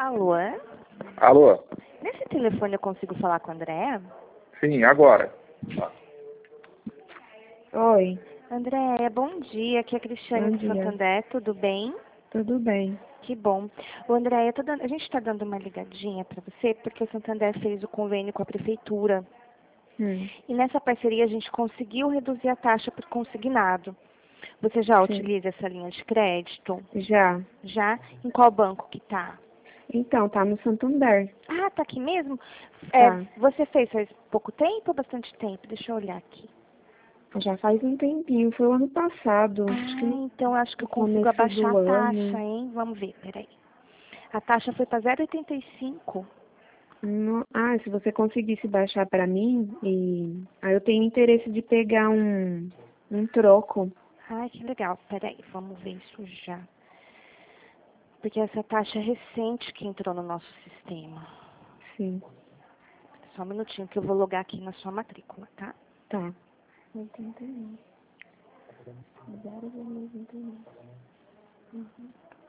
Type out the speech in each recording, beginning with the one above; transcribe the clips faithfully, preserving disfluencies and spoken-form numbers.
Alô? Alô? Nesse telefone eu consigo falar com a Andréa? Sim, agora. Oi, Andréa, bom dia. Aqui é a Cristiane bom do dia. Santander, tudo bem? Tudo bem? Que bom. Ô, Andréa, eu tô dando- a gente está dando uma ligadinha para você porque o Santander fez o convênio com a prefeitura. Hum, E nessa parceria a gente conseguiu reduzir a taxa por consignado. Você já sim. utiliza essa linha de crédito? Já. Já? Em qual banco que tá? Então, tá no Santander. Ah, tá aqui mesmo? É, Tá. você fez faz pouco tempo ou bastante tempo? Deixa eu olhar aqui. Já faz um tempinho, foi o ano passado. Acho que Ah, no então acho que eu consigo começo abaixar do a taxa, ano. hein? Vamos ver, peraí. A taxa foi para zero vírgula oitenta e cinco. No- Ah, se você conseguisse baixar pra mim, e aí eu tenho interesse de pegar um, um troco. Ai, que legal. Peraí, vamos ver isso já. Porque essa taxa é recente que entrou no nosso sistema. Sim, Só um minutinho que eu vou logar aqui na sua matrícula, tá? tá. oitenta e um. zero vírgula oitenta e um. Uhum.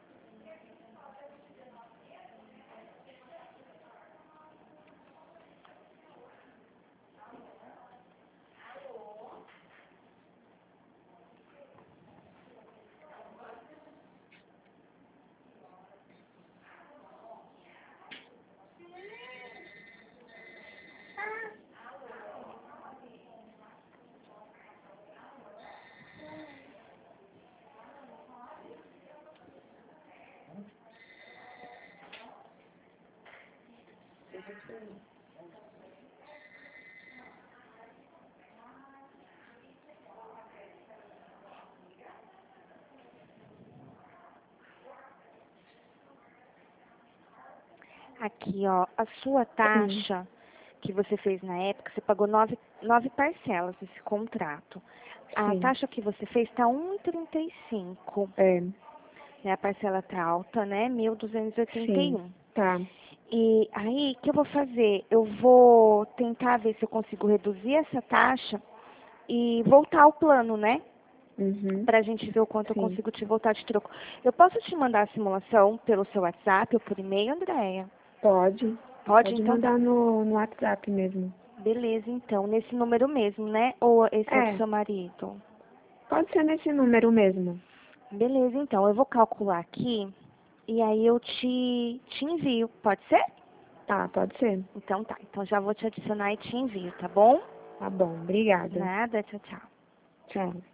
Aqui, ó, a sua taxa que você fez na época, você pagou nove, nove parcelas desse contrato. A Sim, taxa que você fez está um vírgula trinta e cinco. é, Né? A parcela tá alta, né? mil duzentos e oitenta e sim, um. tá. E aí, o que eu vou fazer? Eu vou tentar ver se eu consigo reduzir essa taxa e voltar ao plano, né? Uhum. Pra gente ver o quanto eu Sim, consigo te voltar de troco. Eu posso te mandar a simulação pelo seu WhatsApp ou por e-mail, Andréia? pode. Pode? Pode Então tá. mandar no, no WhatsApp mesmo. Beleza, então. Nesse número mesmo, né? Ou esse é o do É, seu marido? pode ser nesse número mesmo. Beleza, então. Eu vou calcular aqui e aí eu te, te envio. Pode ser? Tá, pode ser. Então tá. Então já vou te adicionar e te envio, tá bom? Tá bom, obrigada. Nada, tchau, tchau. Tchau.